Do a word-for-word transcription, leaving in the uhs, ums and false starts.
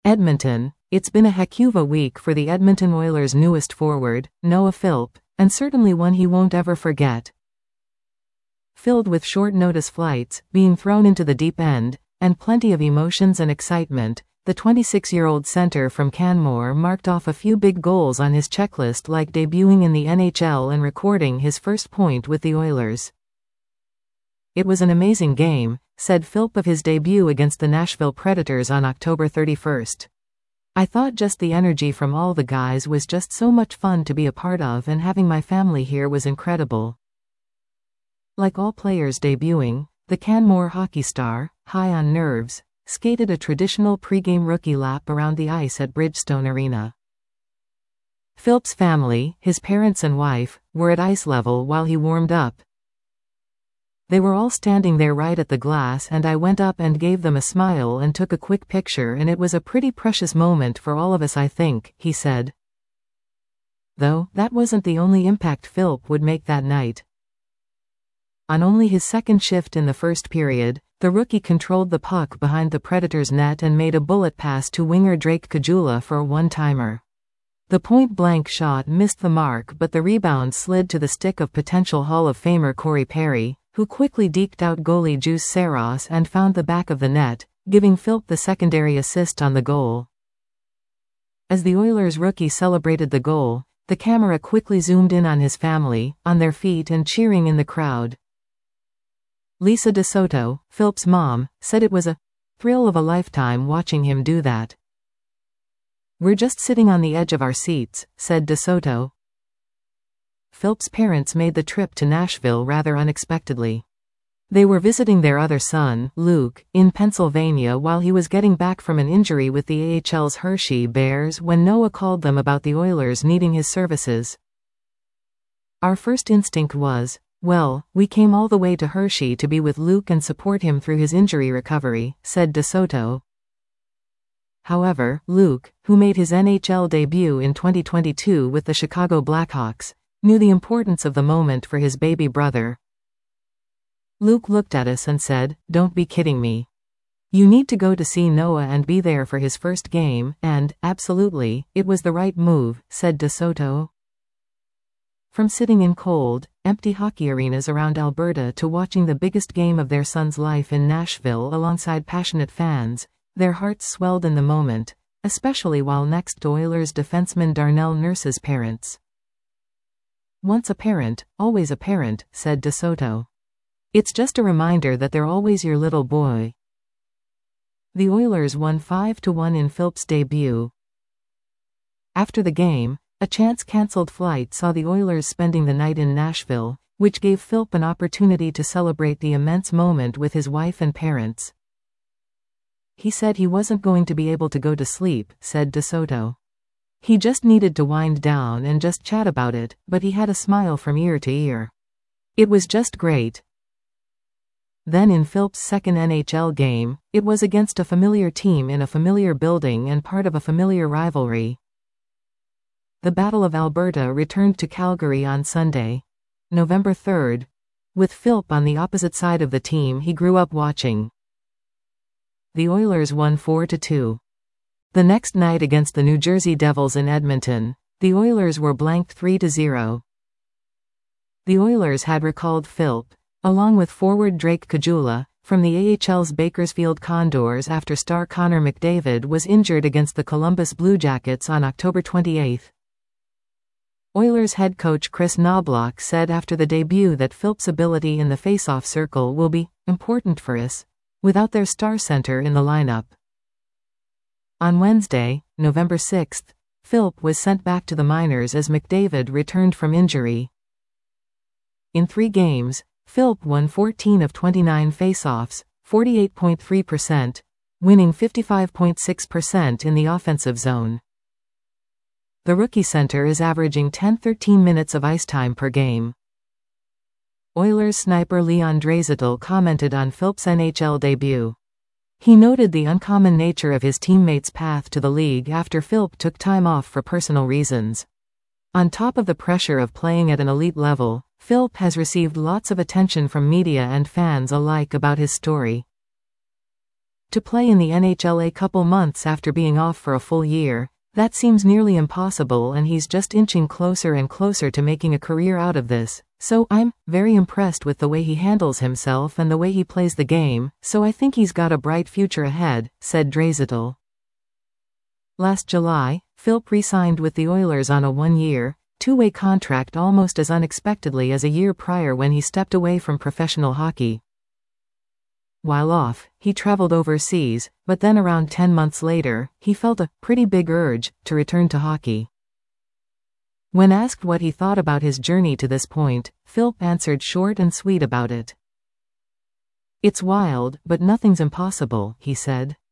Edmonton. It's been a heck-of-a week for the Edmonton Oilers' newest forward, Noah Philp, and certainly one he won't ever forget. Filled with short-notice flights, being thrown into the deep end, and plenty of emotions and excitement, the twenty-six-year-old center from Canmore marked off a few big goals on his checklist, like debuting in the N H L and recording his first point with the Oilers. "It was an amazing game," said Philp of his debut against the Nashville Predators on October thirty-first. "I thought just the energy from all the guys was just so much fun to be a part of, and having my family here was incredible." Like all players debuting, the Canmore hockey star, high on nerves, skated a traditional pregame rookie lap around the ice at Bridgestone Arena. Philp's family, his parents and wife, were at ice level while he warmed up. "They were all standing there right at the glass, and I went up and gave them a smile and took a quick picture, and it was a pretty precious moment for all of us, I think," he said. Though, that wasn't the only impact Philp would make that night. On only his second shift in the first period, the rookie controlled the puck behind the Predators' net and made a bullet pass to winger Drake Caggiula for a one-timer. The point-blank shot missed the mark, but the rebound slid to the stick of potential Hall of Famer Corey Perry, who quickly deked out goalie Juuse Saros and found the back of the net, giving Philp the secondary assist on the goal. As the Oilers rookie celebrated the goal, the camera quickly zoomed in on his family, on their feet and cheering in the crowd. Lisa DeSoto, Philp's mom, said it was a thrill of a lifetime watching him do that. "We're just sitting on the edge of our seats," said DeSoto. Philp's parents made the trip to Nashville rather unexpectedly. They were visiting their other son, Luke, in Pennsylvania while he was getting back from an injury with the A H L's Hershey Bears when Noah called them about the Oilers needing his services. "Our first instinct was, well, we came all the way to Hershey to be with Luke and support him through his injury recovery," said DeSoto. However, Luke, who made his N H L debut in twenty twenty-two with the Chicago Blackhawks, knew the importance of the moment for his baby brother. "Luke looked at us and said, 'Don't be kidding me. You need to go to see Noah and be there for his first game,' and, absolutely, it was the right move," said DeSoto. From sitting in cold, empty hockey arenas around Alberta to watching the biggest game of their son's life in Nashville alongside passionate fans, their hearts swelled in the moment, especially while next to Oilers defenseman Darnell Nurse's parents. "Once a parent, always a parent," said DeSoto. "It's just a reminder that they're always your little boy." The Oilers won five to one in Philp's debut. After the game, a chance-cancelled flight saw the Oilers spending the night in Nashville, which gave Philp an opportunity to celebrate the immense moment with his wife and parents. "He said he wasn't going to be able to go to sleep," said DeSoto. "He just needed to wind down and just chat about it, but he had a smile from ear to ear. It was just great." Then in Philp's second N H L game, it was against a familiar team in a familiar building and part of a familiar rivalry. The Battle of Alberta returned to Calgary on Sunday, November third, with Philp on the opposite side of the team he grew up watching. The Oilers won four to two. The next night against the New Jersey Devils in Edmonton, the Oilers were blanked three to zero. The Oilers had recalled Philp, along with forward Drake Caggiula, from the A H L's Bakersfield Condors after star Connor McDavid was injured against the Columbus Blue Jackets on October twenty-eighth. Oilers head coach Kris Knoblauch said after the debut that Philp's ability in the face-off circle will be important for us, without their star center in the lineup. On Wednesday, November sixth, Philp was sent back to the minors as McDavid returned from injury. In three games, Philp won fourteen of twenty-nine face-offs, forty-eight point three percent, winning fifty-five point six percent in the offensive zone. The rookie center is averaging ten to thirteen minutes of ice time per game. Oilers sniper Leon Draisaitl commented on Philp's N H L debut. He noted the uncommon nature of his teammates' path to the league after Philp took time off for personal reasons. On top of the pressure of playing at an elite level, Philp has received lots of attention from media and fans alike about his story. To play in the N H L a couple months after being off for a full year, that seems nearly impossible, and he's just inching closer and closer to making a career out of this. So, I'm very impressed with the way he handles himself and the way he plays the game, so I think he's got a bright future ahead, said Draisaitl. Last July, Philp re-signed with the Oilers on a one-year, two-way contract almost as unexpectedly as a year prior when he stepped away from professional hockey. While off, he traveled overseas, but then around ten months later, he felt a pretty big urge to return to hockey. When asked what he thought about his journey to this point, Philp answered short and sweet about it. "It's wild, but nothing's impossible," he said.